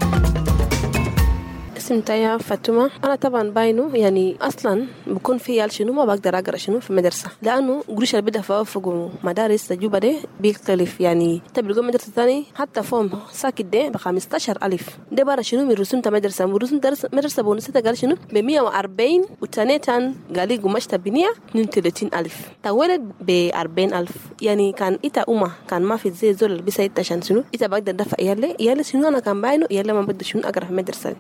اسم تايا فاطمة. أنا طبعا باينو يعني أصلا بكون في يال شنو ما بقدر أقرأ شنو في المدرسة، لأنه قروش اللي بدها فوق مدارس تجوبة ده بيختلف، يعني تبلغ مدرسة ثاني حتى فوم ساكت ده بخمستاشر ألف، ده برا شنو من رسوم مدرسة، من رسوم مدرسة بونسة قال شنو بمية وأربعين وتانيتان قالي قماشة بنية اثنين وثلاثين ألف، تولد بأربعين ألف، يعني كان إتا أمة كان ما في زي زول بيسا إتا عشان شنو إتا بقدر دفع يالي يالي شنو أنا كان باينو يالي ما بدي شنو أقرأ في المدرسة.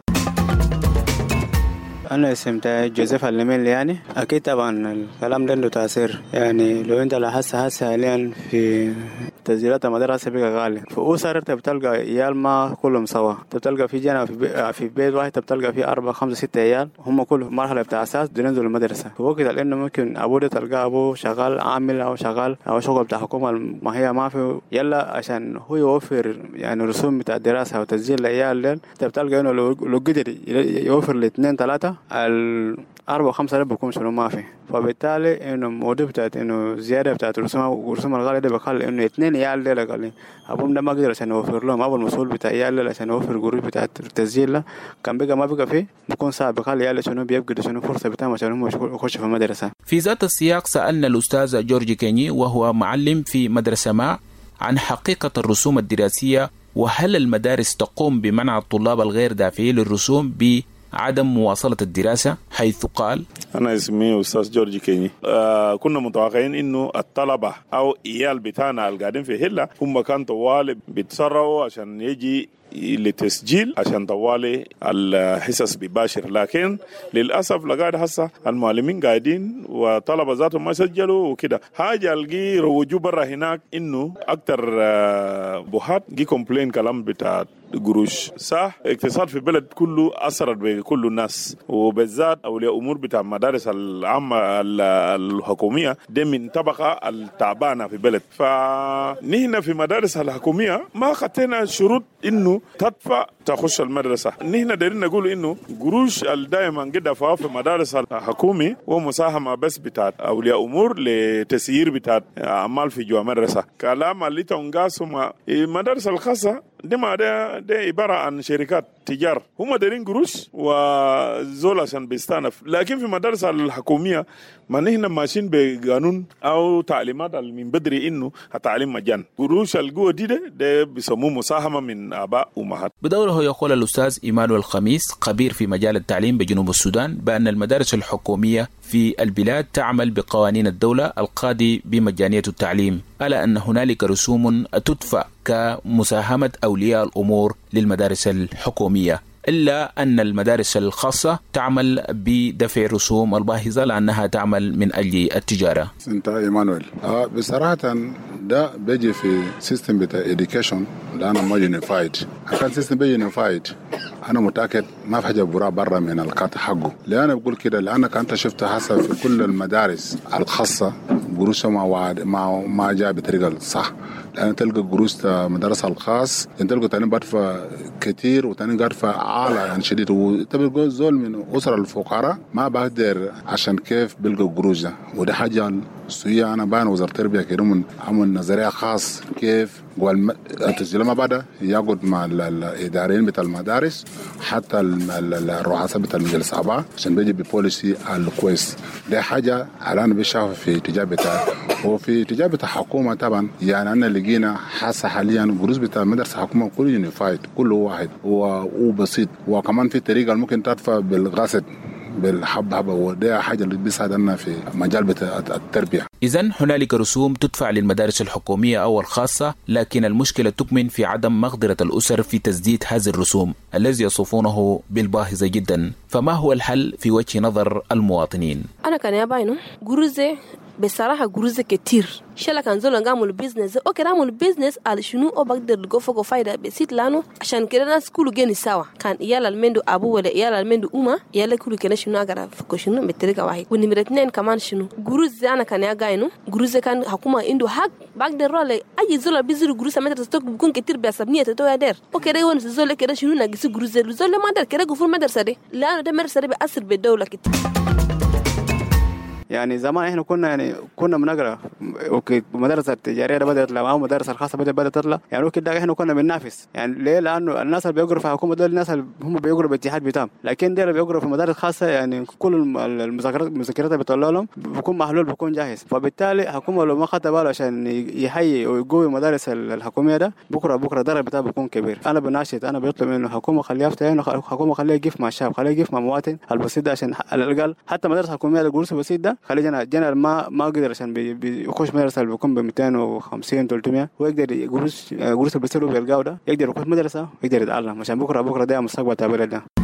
أنا اسمت جوزيف الليميل. يعني أكيد طبعا الكلام ده له تأثير، يعني لو أنت لاحظت هسه حاليا في تسجيلات المدارس بقى غالي، في أسر أنت بتلقى عيال ما كلهم سوا، بتلقى في جنا في, بي... في بيت واحد بتلقى في أربعة خمسة ستة عيال هم كلهم مرحلة بتاع أساس بينزلوا المدرسة، في وقت لأنه ممكن أبوه ده تلقى أبوه شغال عامل أو شغال أو شغل بتاع حكومة ما هي ما في يلا عشان هو يوفر يعني رسوم بتاع الدراسة وتسجيل العيال ده، أنت بتلقى إنه لو لو قدر يوفر الاثنين ثلاثة الأربعة خمسة ألف بكون شنو ما في، فبالتالي إنه موضوع بتاعت إنه زيادة بتاعت رسوم ورسوم الغالية ده بخلي إنه اثنين عيال ده لقالي أبوهم ده ما قدر عشان يوفر لهم، أبو المسؤول بتاع عيال عشان يوفر قروش بتاعت التسجيل له كان بقى ما بقى فيه بكون صعب بخلي عيال شنو بيبقى شنو فرصة بتاعهم عشان هم يخشوا في المدرسة. في ذات السياق سألنا الأستاذ جورج كيني وهو معلم في مدرسة ما عن حقيقة الرسوم الدراسية، وهل المدارس تقوم بمنع الطلاب الغير دافعين للرسوم عدم مواصلة الدراسة، حيث قال: أنا اسمي أستاذ جورج كيني. آه كنا متوقعين إنه الطلبة أو إيال بتاعنا القاعدين في هلا هم كان طوال بيتسرعوا عشان يجي لتسجيل عشان طوالي الحصص بباشر، لكن للأسف لقاعد هسه المعلمين قاعدين وطلبة ذاتهم ما سجلوا وكده. حاجة القي روجوا برا هناك إنه أكتر بوهات جي كومبلين كلام بتاع قروش صح. اقتصاد في بلد كله أثرت بكل الناس، وبالذات أولياء أمور بتاع مدارس العامة الحكومية دي من طبقة التعبانة في بلد. فنحن في مدارس الحكومية ما خدنا شروط إنه تدفع تخش المدرسة. نحن دايرين نقول إنه قروش دائما قد فيها في مدارس الحكومي ومساهمة بس بتاع أولياء أمور لتسيير بتاع أعمال في جوا مدرسة. كلام اللي تنقاسهم مدارس الخاصة دي ما ده ده عبارة عن شركات تجار، هم دايرين قروش وزول عشان بيستانف. لكن في مدارس الحكومية ما نحن ماشيين بقانون أو تعليمات من بدري إنه التعليم مجان. قروش القوة دي ده, ده بيسموه مساهمة من آباء وأمهات. بدوره يقول الأستاذ إيمانويل خميس خبير في مجال التعليم بجنوب السودان بأن المدارس الحكومية في البلاد تعمل بقوانين الدولة القاضي بمجانية التعليم، ألا أن هنالك رسوم تدفع كمساهمة أولياء الأمور للمدارس الحكومية، إلا أن المدارس الخاصة تعمل بدفع رسوم الباهظة لأنها تعمل من أجل التجارة. انت إيمانويل آه بصراحة ده بيجي في سيستم بتاع education لأنه ما يونيفايد. كان سيستم بيجي يونيفايد أنا متأكد ما في حاجة برا برا من القطع حقه. لأن بقول كده لأنك أنت شفت حسب في كل المدارس الخاصة قروشها ما ما ما جاء بطريقة الصح. لأن تلقى قروش مدرسة الخاص تلقى تاني بدفع كتير وتاني بدفع عالة يعني شديد، وتبقى زول من أسر الفقراء ما بقدر عشان كيف بلقى قروش ده. وده حاجة سوية أنا بان وزارة التربية كده من عمل نظرية خاص كيف التسجيل ما بعد يقعد مع الإداريين بتاع المدارس حتى الرؤساء بتاع المجلس الأعضاء عشان بيجي ببوليسي الكويس. ده حاجة على أنا بشوف في تجارب بتاع وفي تجارب بتاع حكومة طبعا. يعني أنا لقينا حاسة حاليا قروش بتاع مدرسة حكومة كله يونيفايد كله واحد وبسيط، وكمان في طريقة ممكن تدفع بالغسل بالحب حبة، وده حاجة اللي بيساعدنا في مجال بتاع التربية. إذن هنالك رسوم تدفع للمدارس الحكومية أو الخاصة، لكن المشكلة تكمن في عدم مقدرة الأسر في تسديد هذه الرسوم الذي يصفونه بالباهظة جدا. فما هو الحل في وجه نظر المواطنين؟ أنا كان ياباينو جروزة بصراحة جروزة كتير شلا كان زول نعمل بيزنس أوكي نعمل بيزنس على شنو أو بقدر لقوا فوق فايدة بسيط لانه عشان كده الناس كله جاني سوا. كان إيال المندو أبو ولا إيال المندو أمه إيال كله كنا شنو أقرأ فوق شنو بطريقة واحد. والنمرة اثنين كمان شنو جروزة أنا كان يجاينو جروزة كان حكومة عنده حق بقدر رالي أي زول بيزور جروزة ما تستوك بيكون كتير بسبنية تتوه دير أوكي ده وان زول كده شنو ناقص جروزة زول ما در كده قفول مدرسة دي لانه ده مدرسة دي بأثر بالدولة كتير. يعني زمان احنا كنا يعني كنا بنقرا اوكي المدرسه التجاريه بدات تطلع او المدارس الخاصه بدات بدات تطلع يعني كده احنا كنا بننافس. يعني ليه؟ لانه الناس اللي بيقروا في الحكومه دول الناس اللي هم بيقروا باتحاد بتام، لكن دول اللي بيقروا في مدارس خاصه يعني كل المذاكرات المذاكرات اللي بيطلعوا لهم بيكون محلول بيكون جاهز. فبالتالي الحكومه لو ما خدت باله عشان يحيي ويقوي المدارس الحكوميه ده بكره بكره الضرر بتاعه بيكون كبير. انا بناشد انا بيطلب منه الحكومه خليها يفتح عينه، الحكومه خليها يقف مع الشعب، خليها يقف مع المواطن البسيط ده عشان على الاقل حتى المدارس الحكوميه الجلوس البسيط ده خلينا جنا ما ما قدر عشان بيخش مدرسه بيكون ب مئتين وخمسين ثلاثمية ويقدر يجلس جلوس البسيط وبيلقاه ده يقدر يخش مدرسه ويقدر يتعلم عشان بكره بكره ده مستقبل تاع البلد ده.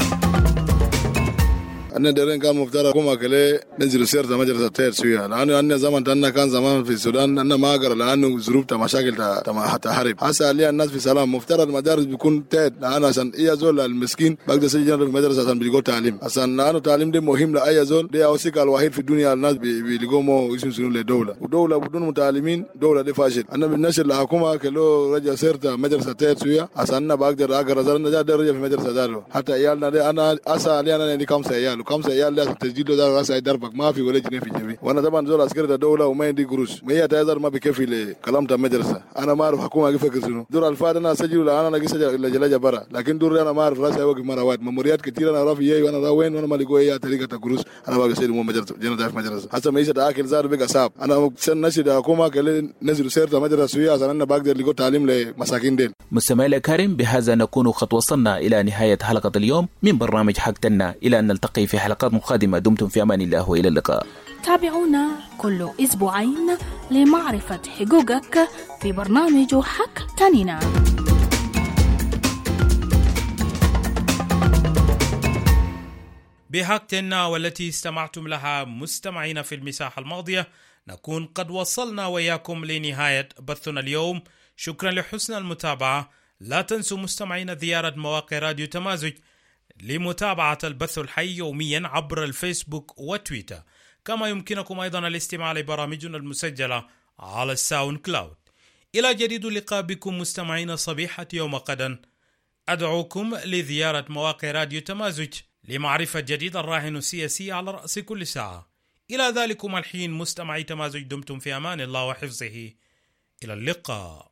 أنا دارين كان مفترض كوما كله ننزل سيرة مجلس التير شوية لأنه أنا زمان تنا كان زمان في السودان أنا ما أقرأ لأنه ظروف تا مشاكل تا تا حتى حرب هسه ليه الناس في سلام. مفترض المدارس بيكون تيد لأن عشان أي زول المسكين بقدر يسجل في المدرسة عشان بيلقوا تعليم عشان لأنه تعليم ده مهم لأي زول. ده أوسيك الوحيد في الدنيا الناس بيلقوا مو اسم سنو لدولة ودولة بدون متعلمين دولة دي فاشل. أنا بالنشر الحكومة كله رجع سيرة مجلس التير شوية عشان أنا بقدر أقرأ زلنا جا درجة في مدرسة دارو حتى عيالنا ده أنا أسا علي أنا اللي كم سيال عيال وخمسه عيال لازم تسجيل له راس يدربك ما في ولا جنيه في جيبي وانا طبعا زول عسكري الدوله وما عندي قروش ما هي تايزر ما بكفي لكلام تاع المدرسه انا ما اعرف حكومه كيف شنو دور الفاد انا اسجل انا انا اسجل لجلاجه برا لكن دور انا ما اعرف راسي وقف مرات مموريات كثير انا رافي ايه وانا را وين وانا ما لقوا ايه طريقه قروش انا باقي سيد مو مدرسه جنة في مدرسه حتى ما يسد اكل زار بقى صعب انا سن نشد حكومه قال نزلوا سير مدرسه سويه عشان انا بقدر لقوا تعليم لمساكين دين. مستمعي الكريم بهذا نكون قد وصلنا الى نهايه حلقه اليوم من برنامج حقتنا، الى ان نلتقي في حلقات قادمه. دمتم في امان الله والى اللقاء. تابعونا كل اسبوعين لمعرفه حقوقك في برنامج حق تانينا. بحقتنا والتي استمعتم لها مستمعين في المساحة الماضية نكون قد وصلنا وياكم لنهاية بثنا اليوم. شكرا لحسن المتابعة. لا تنسوا مستمعين زيارة مواقع راديو تمازج لمتابعة البث الحي يوميا عبر الفيسبوك وتويتر، كما يمكنكم أيضا الاستماع لبرامجنا المسجلة على الساوند كلاود. إلى جديد اللقاء بكم مستمعين صبيحة يوم غدا. أدعوكم لزيارة مواقع راديو تمازج لمعرفة جديد الراهن السياسي على رأس كل ساعة. إلى ذلكم الحين مستمعي تمازج دمتم في أمان الله وحفظه. إلى اللقاء.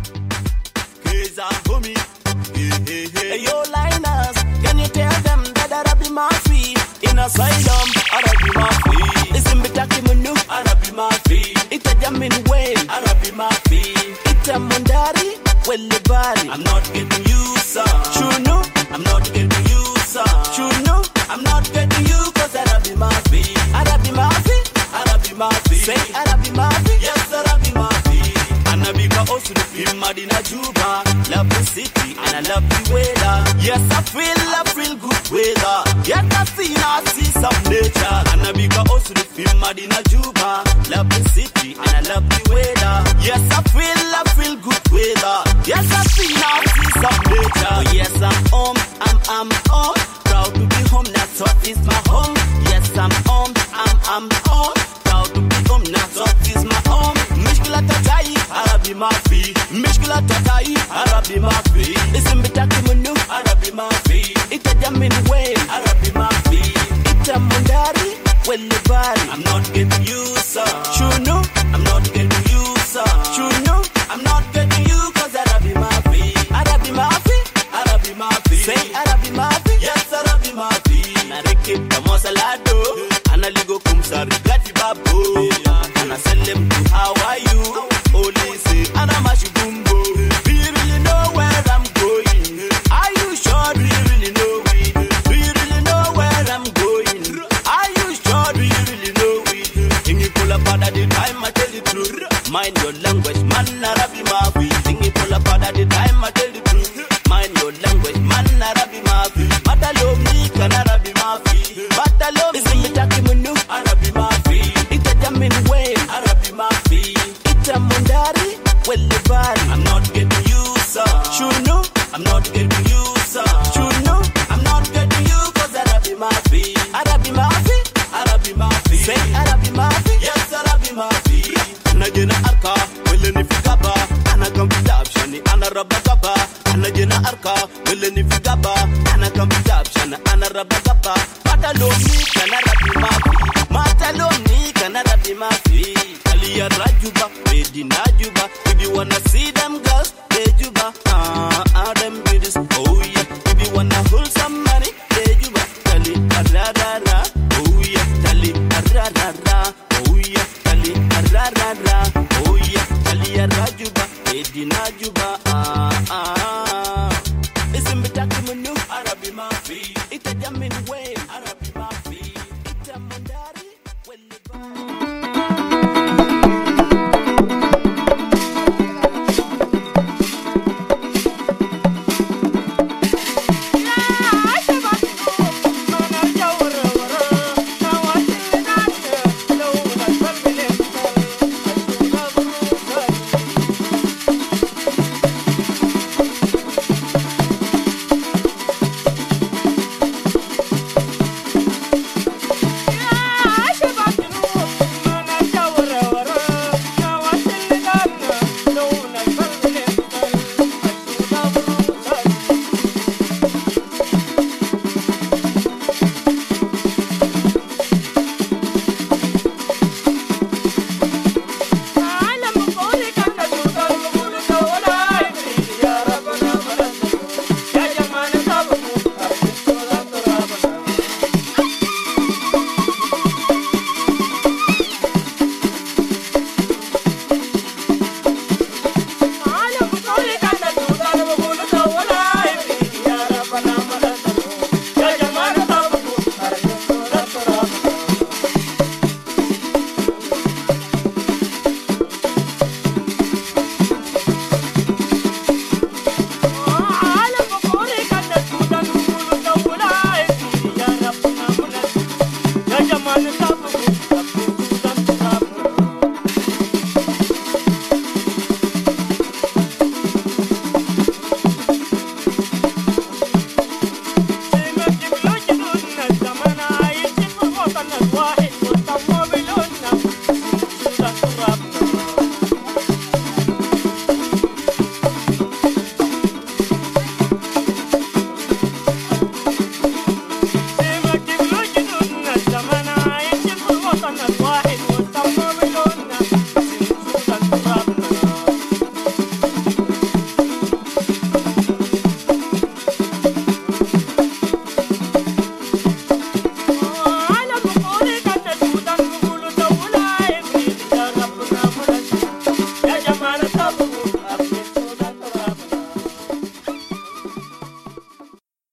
Hey, yo, Linus, can you tell them that Arabi Mafi in asylum? Arabi Mafi is in Bitaki Munu. Arabi Mafi, it's a Jamin Wayne. Arabi Mafi, it's a Mundari. Well, the body, I'm not getting you, sir. Chuno, I'm not getting you, sir. Chuno, I'm not getting you, cause Arabi Mafi. Arabi Mafi, Arabi Mafi. Say Arabi Mafi, yes, Arabi Mafi. Anabika Osuru in Madina Juba. Love the city and I love the weather. Yes, I feel, I feel good weather. Yes, I see, I see some nature. Anabika Osuru in Madina Juba. Love the city and I love the weather. Yes, I feel, I feel good weather. Yes, I see, I see some nature. Oh, yes, I'm home, I'm, I'm home. Proud to be home, that's what is my home. Yes, I'm home, I'm, I'm home. Proud to be home, that's what is my home. Mishkila tatai, Arabi Mafi. Mishkila tatai, Arabi Mafi. Isim bitaki munu, Arabi Mafi. Ita jamin Wayne, Arabi Mafi. Ita Mundari, well the body. I'm not getting you, sir. Chuno, I'm not getting you, sir. Chuno, I'm not getting you, cause Arabi Mafi. Arabi Mafi, Arabi Mafi. Say Arabi Mafi, yes Arabi Mafi. Narikip tamosalado, analigo kumsari gati babu. And I send them to how are you? Only say, and I'm a shubumbo. Do you really know where I'm going? Are you sure? Do you really know it? Do you really know where I'm going? Are you sure? Do you really know it? If you pull up out at the time, I tell the truth. Mind your language, man, Arabi Mafi. If you pull up out at the time, I tell the truth. Mind your language, man, Arabi Mafi. Batalo me, can Arabi Mafi. Batalo me, sing me taki munu, Arabi Mafi. Ita jamin Wayne, Arabi Mafi. Ita Mundari, well the body. I'm not getting you, sir. Chuno, I'm not getting you, sir. Chuno, I'm not getting you, cause Arabi Mafi. Arabi Mafi, Arabi Mafi. Say Arabi Mafi, yes Arabi Mafi. Najena arka, weleni fikaba. Ana kampita shani, ana rabagaba. Najena arka, weleni fikaba. Ana kampita shani, ana rabagaba. Batalo